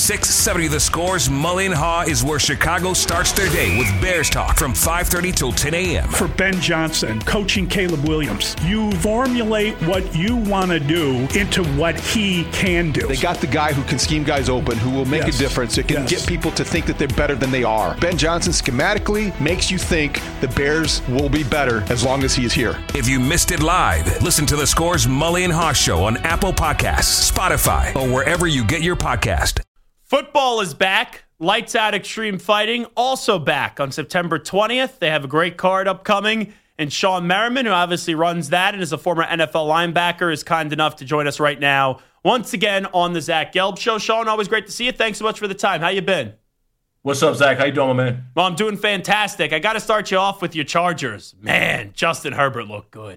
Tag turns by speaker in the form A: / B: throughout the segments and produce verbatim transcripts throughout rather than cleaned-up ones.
A: six seventy The Score's Mully and Haw is where Chicago starts their day with Bears talk from five thirty till ten a.m.
B: For Ben Johnson, coaching Caleb Williams, you formulate what you want to do into what he can do.
C: They got the guy who can scheme guys open, who will make yes. a difference. It can yes. get people to think that they're better than they are. Ben Johnson schematically makes you think the Bears will be better as long as he is here.
A: If you missed it live, listen to The Score's Mully and Haw Show on Apple Podcasts, Spotify, or wherever you get your podcast.
D: Football is back. Lights Out Extreme Fighting also back on September twentieth. They have a great card upcoming. And Shawne Merriman, who obviously runs that and is a former N F L linebacker, is kind enough to join us right now once again on the Zach Gelb Show. Shawne, always great to see you. Thanks so much for the time. How you been?
E: What's up, Zach? How you doing, my man?
D: Well, I'm doing fantastic. I got to start you off with your Chargers. Man, Justin Herbert looked good.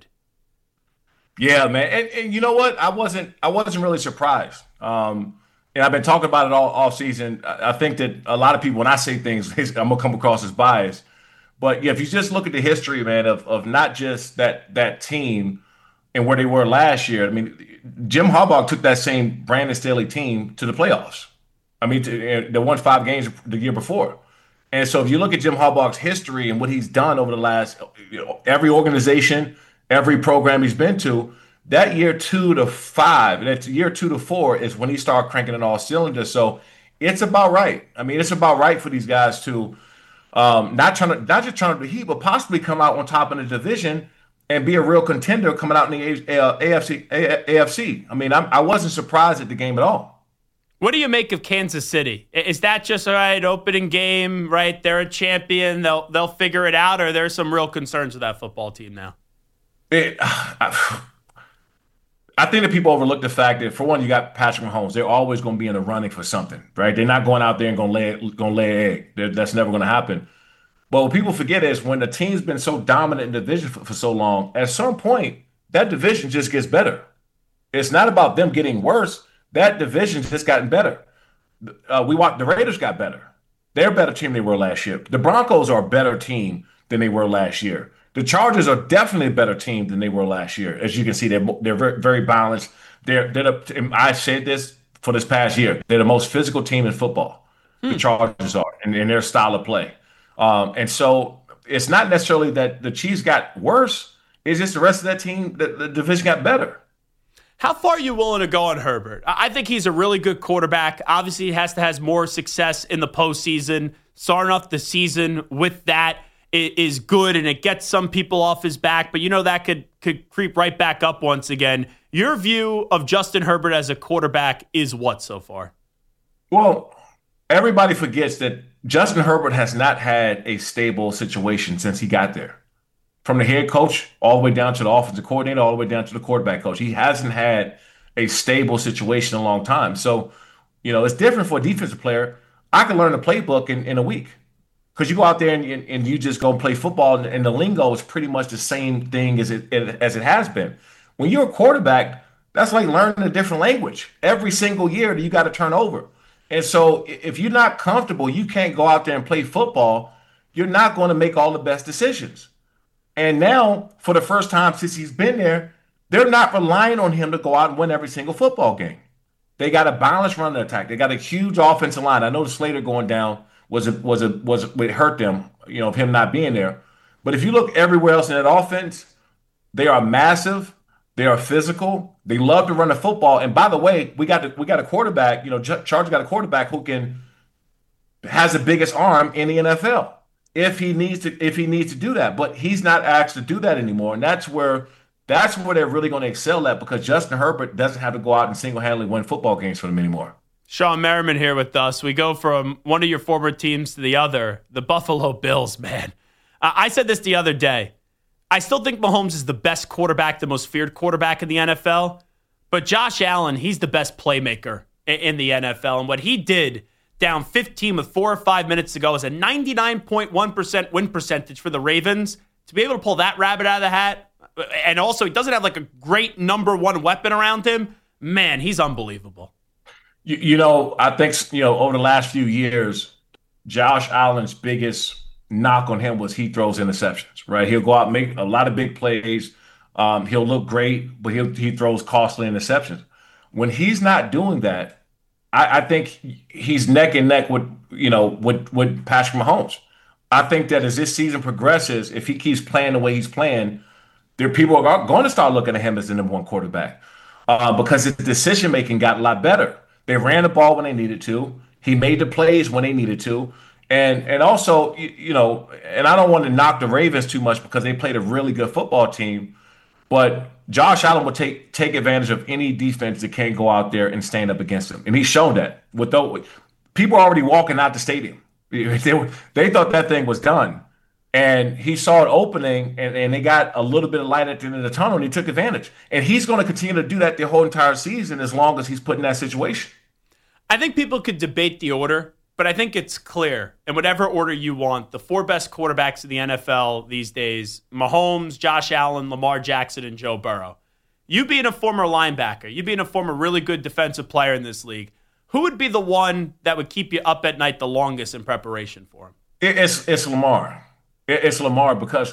E: Yeah, man. And, and you know what? I wasn't I wasn't really surprised. Um, and I've been talking about it all, all season. I, I think that a lot of people, when I say things, I'm going to come across as biased. But yeah, if you just look at the history, man, of of not just that that team and where they were last year. I mean, Jim Harbaugh took that same Brandon Staley team to the playoffs. I mean, to, they won five games the year before. And so if you look at Jim Harbaugh's history and what he's done over the last, you know, every organization, every program he's been to, that year two to five, and it's year two to four is when he started cranking in all cylinders. So it's about right. I mean, it's about right for these guys to Um, not trying to, not just trying to be heat, but possibly come out on top in the division and be a real contender coming out in the A- uh, A F C. A- AFC. I mean, I'm, I wasn't surprised at the game at all.
D: What do you make of Kansas City? Is that just all right? Opening game, right? They're a champion. They'll they'll figure it out. Or are there some real concerns with that football team now?
E: It, I, I think that people overlook the fact that, for one, you got Patrick Mahomes. They're always going to be in the running for something, right? They're not going out there and going to lay going to lay an egg. They're, that's never going to happen. But what people forget is when the team's been so dominant in the division for, for so long, at some point, that division just gets better. It's not about them getting worse. That division's just gotten better. Uh, we want the Raiders got better. They're a better team than they were last year. The Broncos are a better team than they were last year. The Chargers are definitely a better team than they were last year. As you can see, they're they're very, very balanced. They're they're the, I said this for this past year. They're the most physical team in football. Hmm. The Chargers are, in, in their style of play. Um, and so it's not necessarily that the Chiefs got worse. It's just the rest of that team, the, the division got better.
D: How far are you willing to go on Herbert? I think he's a really good quarterback. Obviously, he has to have more success in the postseason. Starting off the season with that is good, and it gets some people off his back. But you know that could could creep right back up once again. Your view of Justin Herbert as a quarterback is what so far?
E: Well, everybody forgets that Justin Herbert has not had a stable situation since he got there. From the head coach all the way down to the offensive coordinator, all the way down to the quarterback coach. He hasn't had a stable situation in a long time. So, you know, it's different for a defensive player. I can learn the playbook in, in a week because you go out there and, and you just go and play football, and, and the lingo is pretty much the same thing as it, as it has been. When you're a quarterback, that's like learning a different language. Every single year you got to turn over. And so if you're not comfortable, you can't go out there and play football, you're not going to make all the best decisions. And now, for the first time since he's been there, they're not relying on him to go out and win every single football game. They got a balanced running attack. They got a huge offensive line. I know the Slater going down was a, was a, was a, it hurt them, you know, of him not being there. But if you look everywhere else in that offense, they are massive. They are physical. They love to run the football. And by the way, we got the, we got a quarterback. You know, Chargers got a quarterback who can has the biggest arm in the N F L. If he needs to, if he needs to do that, but he's not asked to do that anymore, and that's where that's where they're really going to excel at because Justin Herbert doesn't have to go out and single-handedly win football games for them anymore.
D: Shawne Merriman here with us. We go from one of your former teams to the other, the Buffalo Bills. Man, uh, I said this the other day. I still think Mahomes is the best quarterback, the most feared quarterback in the N F L, but Josh Allen, he's the best playmaker in, in the N F L, and what he did down fifteen with four or five minutes to go is a ninety-nine point one percent win percentage for the Ravens. To be able to pull that rabbit out of the hat, and also he doesn't have like a great number one weapon around him, man, he's unbelievable.
E: You, you know, I think, you know, over the last few years, Josh Allen's biggest knock on him was he throws interceptions, right? He'll go out and make a lot of big plays. Um, he'll look great, but he'll, he throws costly interceptions. When he's not doing that, I, I think he's neck and neck with you know with with Patrick Mahomes. I think that as this season progresses, if he keeps playing the way he's playing, there people are going to start looking at him as the number one quarterback uh, because his decision making got a lot better. They ran the ball when they needed to. He made the plays when they needed to, and and also you, you know, and I don't want to knock the Ravens too much because they played a really good football team, but Josh Allen will take take advantage of any defense that can't go out there and stand up against him, and he's shown that. With those people already walking out the stadium, they were, they thought that thing was done, and he saw it opening, and, and they got a little bit of light at the end of the tunnel, and he took advantage. And he's going to continue to do that the whole entire season as long as he's put in that situation.
D: I think people could debate the order, but I think it's clear. In whatever order you want, the four best quarterbacks in the N F L these days, Mahomes, Josh Allen, Lamar Jackson, and Joe Burrow. You being a former linebacker, you being a former really good defensive player in this league, who would be the one that would keep you up at night the longest in preparation for him?
E: It's it's Lamar. It's Lamar because,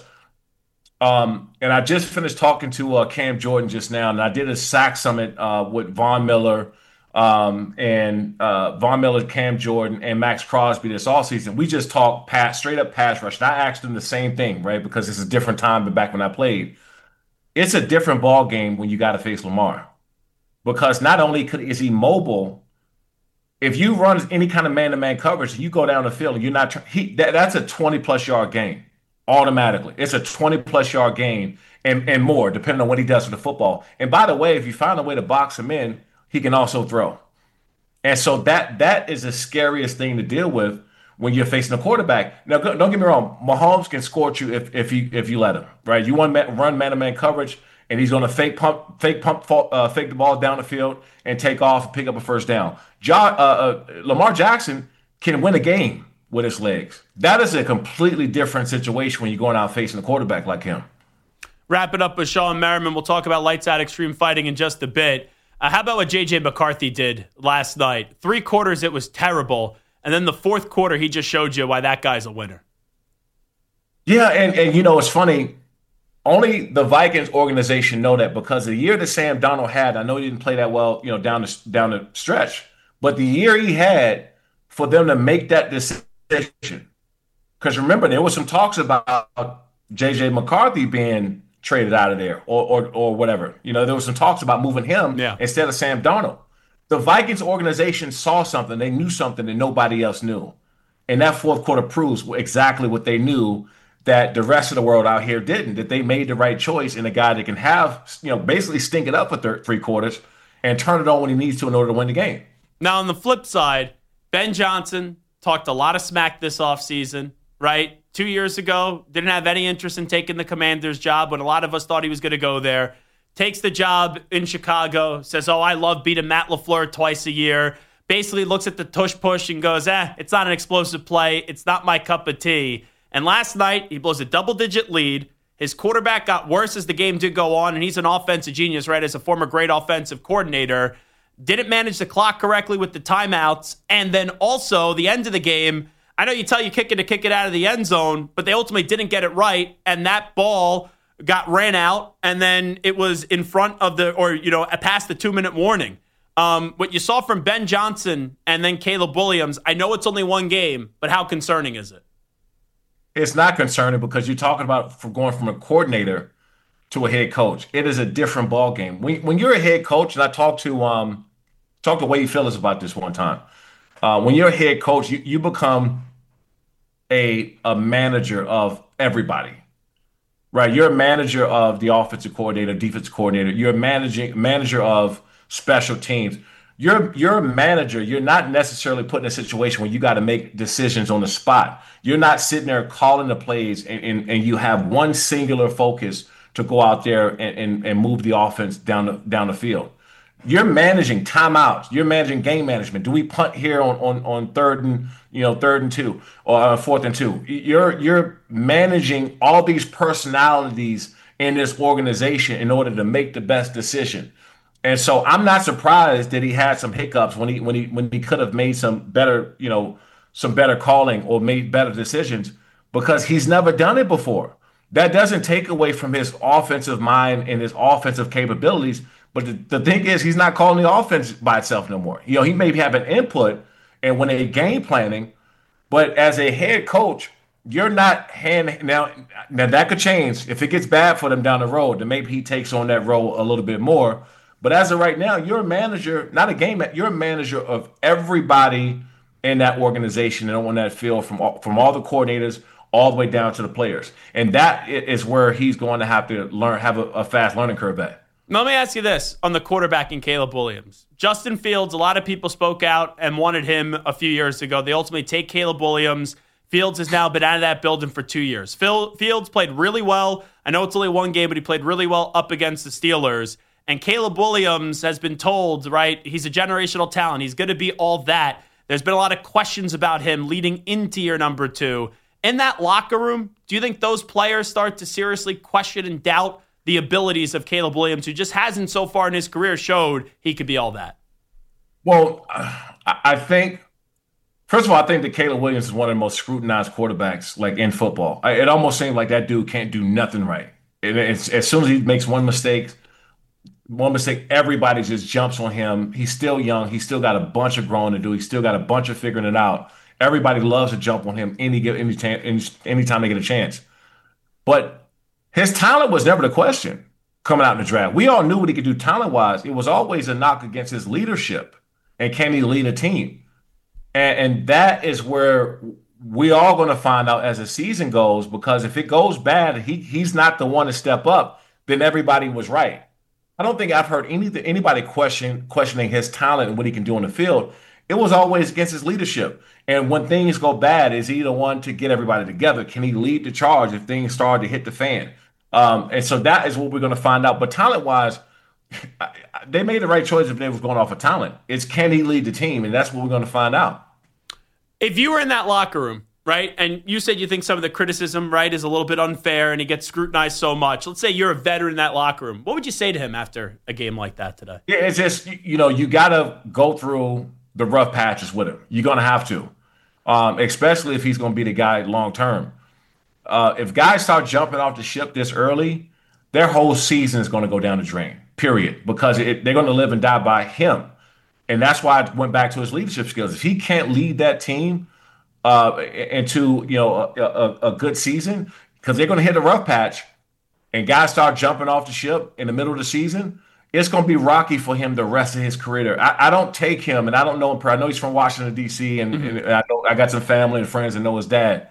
E: um, and I just finished talking to uh, Cam Jordan just now, and I did a sack summit uh, with Von Miller, Um, and uh, Von Miller, Cam Jordan, and Max Crosby this offseason. We just talked pass, straight up pass rush. And I asked them the same thing, right? Because it's a different time than back when I played. It's a different ball game when you got to face Lamar. Because not only could, is he mobile, if you run any kind of man-to-man coverage, you go down the field and you're not he that, that's a twenty-plus yard gain automatically. It's a twenty-plus yard gain and, and more, depending on what he does with the football. And by the way, if you find a way to box him in, he can also throw. And so that that is the scariest thing to deal with when you're facing a quarterback. Now, don't get me wrong. Mahomes can scorch you if if you if you let him, right? You want to run man-to-man coverage, and he's going to fake pump, fake pump, uh, fake the ball down the field and take off and pick up a first down. Jo- uh, uh, Lamar Jackson can win a game with his legs. That is a completely different situation when you're going out facing a quarterback like him.
D: Wrap it up with Sean Merriman. We'll talk about Lights Out Extreme Fighting in just a bit. Uh, how about what J J McCarthy did last night? Three quarters, it was terrible. And then the fourth quarter, he just showed you why that guy's a winner.
E: Yeah, and, and you know, it's funny. Only the Vikings organization know that because the year that Sam Darnold had, I know he didn't play that well, you know, down the, down the stretch. But the year he had, for them to make that decision, because remember, there was some talks about J J McCarthy being traded out of there or, or or whatever. You know, there was some talks about moving him yeah. instead of Sam Darnold. The Vikings organization saw something. They knew something that nobody else knew. And that fourth quarter proves exactly what they knew that the rest of the world out here didn't, that they made the right choice in a guy that can have, you know, basically stink it up for thir- three quarters and turn it on when he needs to in order to win the game.
D: Now, on the flip side, Ben Johnson talked a lot of smack this offseason, right? Two years ago, didn't have any interest in taking the Commander's job when a lot of us thought he was going to go there. Takes the job in Chicago, says, oh, I love beating Matt LaFleur twice a year. Basically looks at the tush-push and goes, eh, it's not an explosive play. It's not my cup of tea. And last night, he blows a double-digit lead. His quarterback got worse as the game did go on, and he's an offensive genius, right, as a former great offensive coordinator. Didn't manage the clock correctly with the timeouts. And then also, the end of the game, I know you tell you kicking to kick it out of the end zone, but they ultimately didn't get it right, and that ball got ran out, and then it was in front of the, or, you know, past the two-minute warning. Um, what you saw from Ben Johnson and then Caleb Williams, I know it's only one game, but how concerning is it?
E: It's not concerning because you're talking about from going from a coordinator to a head coach. It is a different ball game. When, when you're a head coach, and I talked to um, talked to Wade Phillips about this one time. Uh, when you're a head coach, you, you become a a manager of everybody, right? You're a manager of the offensive coordinator, defensive coordinator. You're a managing manager of special teams. You're you're a manager. You're not necessarily put in a situation where you got to make decisions on the spot. You're not sitting there calling the plays and, and, and you have one singular focus to go out there and, and, and move the offense down the, down the field. You're managing timeouts. You're managing game management. Do we punt here on, on, on third and you know third and two or uh, fourth and two? You're you're managing all these personalities in this organization in order to make the best decision. And so I'm not surprised that he had some hiccups when he when he when he could have made some better you know some better calling or made better decisions because he's never done it before. That doesn't take away from his offensive mind and his offensive capabilities. But the, the thing is, he's not calling the offense by itself no more. You know, he may have an input and when they game planning, but as a head coach, you're not hand now. Now that could change if it gets bad for them down the road. Then maybe he takes on that role a little bit more. But as of right now, you're a manager, not a game. You're a manager of everybody in that organization and on that field, from all, from all the coordinators all the way down to the players. And that is where he's going to have to learn, have a, a fast learning curve at.
D: Let me ask you this on the quarterbacking Caleb Williams. Justin Fields, a lot of people spoke out and wanted him a few years ago. They ultimately take Caleb Williams. Fields has now been out of that building for two years. Phil, Fields played really well. I know it's only one game, but he played really well up against the Steelers. And Caleb Williams has been told, right, he's a generational talent. He's going to be all that. There's been a lot of questions about him leading into year number two. In that locker room, do you think those players start to seriously question and doubt the abilities of Caleb Williams, who just hasn't so far in his career showed he could be all that?
E: Well, I think, first of all, I think that Caleb Williams is one of the most scrutinized quarterbacks like in football. It almost seems like that dude can't do nothing right. And it's, as soon as he makes one mistake, one mistake, everybody just jumps on him. He's still young. He's still got a bunch of growing to do. He's still got a bunch of figuring it out. Everybody loves to jump on him any any any anytime they get a chance. But his talent was never the question coming out in the draft. We all knew what he could do talent-wise. It was always a knock against his leadership and can he lead a team. And, and that is where we all going to find out as the season goes, because if it goes bad, he he's not the one to step up, then everybody was right. I don't think I've heard any, anybody question questioning his talent and what he can do on the field. It was always against his leadership. And when things go bad, is he the one to get everybody together? Can he lead the charge if things start to hit the fan? Um, and so that is what we're going to find out. But talent-wise, they made the right choice if they was going off of talent. It's can he lead the team, and that's what we're going to find out.
D: If you were in that locker room, right, and you said you think some of the criticism, right, is a little bit unfair and he gets scrutinized so much. Let's say you're a veteran in that locker room. What would you say to him after a game like that today?
E: Yeah, it's just, you know, you got to go through the rough patches with him. You're going to have to, um, especially if he's going to be the guy long-term. Uh, if guys start jumping off the ship this early, their whole season is going to go down the drain, period, because it, they're going to live and die by him. And that's why I went back to his leadership skills. If he can't lead that team uh, into, you know, a, a, a good season, because they're going to hit a rough patch and guys start jumping off the ship in the middle of the season, it's going to be rocky for him the rest of his career. I, I don't take him, and I don't know him. I know he's from Washington, D C, and, mm-hmm. and I, know, I got some family and friends that know his dad.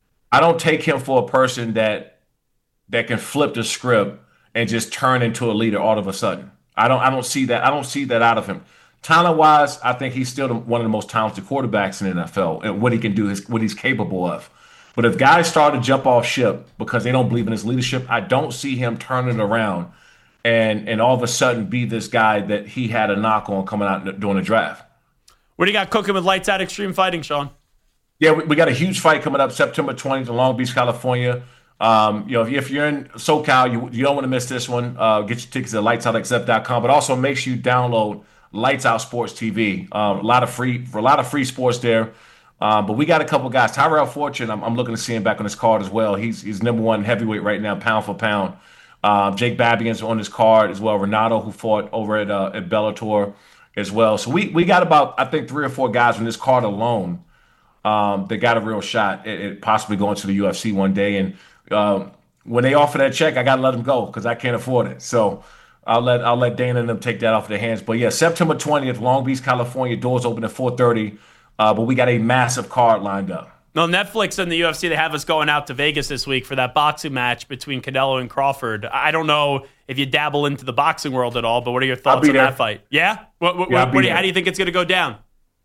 E: I don't take him for a person that that can flip the script and just turn into a leader all of a sudden. I don't I don't see that. I don't see that out of him. Talent-wise, I think he's still one of the most talented quarterbacks in the N F L and what he can do, is what he's capable of. But if guys start to jump off ship because they don't believe in his leadership, I don't see him turning it around and and all of a sudden be this guy that he had a knock on coming out during the draft.
D: What do you got cooking with Lights Out Extreme Fighting, Sean?
E: Yeah, we, we got a huge fight coming up September twentieth in Long Beach, California. Um, you know, if, if you're in SoCal, you, you don't want to miss this one. Uh, get your tickets at lights out x f dot com, but also make sure you download Lights Out Sports T V. Um, a lot of free for a lot of free sports there. Um, but we got a couple guys. Tyrell Fortune, I'm, I'm looking to see him back on his card as well. He's he's number one heavyweight right now, pound for pound. Um, Jake Babian's on his card as well. Renato, who fought over at uh, at Bellator as well. So we we got about, I think, three or four guys on this card alone. Um, they got a real shot at, at possibly going to the U F C one day. And um, when they offer that check, I got to let them go because I can't afford it. So I'll let I'll let Dana and them take that off their hands. But, yeah, September twentieth, Long Beach, California. Doors open at four thirty. Uh, but we got a massive card lined up.
D: No, Netflix and the U F C, they have us going out to Vegas this week for that boxing match between Canelo and Crawford. I don't know if you dabble into the boxing world at all, but what are your thoughts on
E: there.
D: that fight? Yeah? What, what,
E: yeah,
D: what do you, how do you think it's going to go down?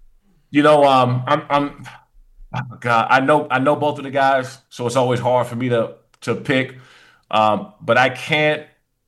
E: You know, um, I'm, I'm – God, I know I know both of the guys, so it's always hard for me to to pick. Um, but I can't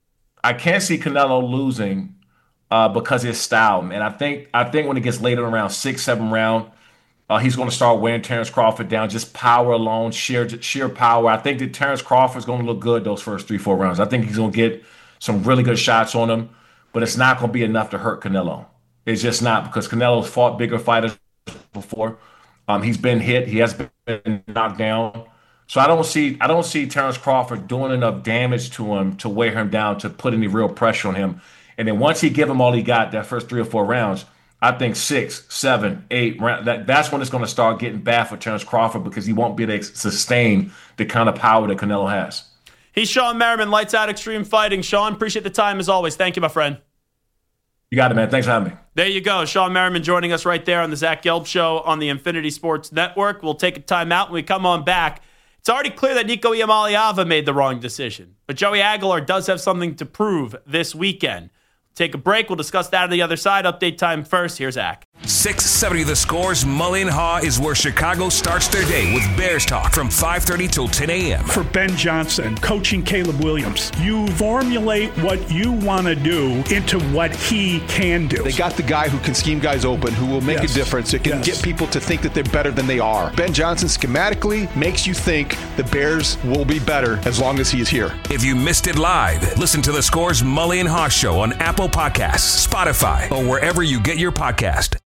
E: I can't see Canelo losing uh, because his style, man. I think I think when it gets later around six, seven round, uh, he's going to start wearing Terrence Crawford down. Just power alone, sheer sheer power. I think that Terrence Crawford's going to look good those first three, four rounds. I think he's going to get some really good shots on him, but it's not going to be enough to hurt Canelo. It's just not, because Canelo's fought bigger fighters before. Um, he's been hit. He has been knocked down. So I don't see I don't see Terrence Crawford doing enough damage to him to wear him down, to put any real pressure on him. And then once he give him all he got, that first three or four rounds, I think six, seven, eight rounds, that, that's when it's going to start getting bad for Terrence Crawford because he won't be able to sustain the kind of power that Canelo has.
D: He's Shawne Merriman, Lights Out Extreme Fighting. Shawne, appreciate the time as always. Thank you, my friend.
E: You got it, man. Thanks for having me.
D: There you go. Shawne Merriman joining us right there on the Zach Gelb Show on the Infinity Sports Network. We'll take a time out when we come on back. It's already clear that Nico Iamaleava made the wrong decision, but Joey Aguilar does have something to prove this weekend. Take a break. We'll discuss that on the other side. Update time first. Here's Zach.
A: six seventy The Score's Mully and Haw is where Chicago starts their day with Bears talk from five thirty till ten a.m.
B: For Ben Johnson, coaching Caleb Williams, you formulate what you want to do into what he can do.
C: They got the guy who can scheme guys open, who will make
B: Yes.
C: a difference. It can
B: Yes.
C: get people to think that they're better than they are. Ben Johnson schematically makes you think the Bears will be better as long as he is here.
A: If you missed it live, listen to The Score's Mully and Haw Show on Apple Podcasts, Spotify, or wherever you get your podcast.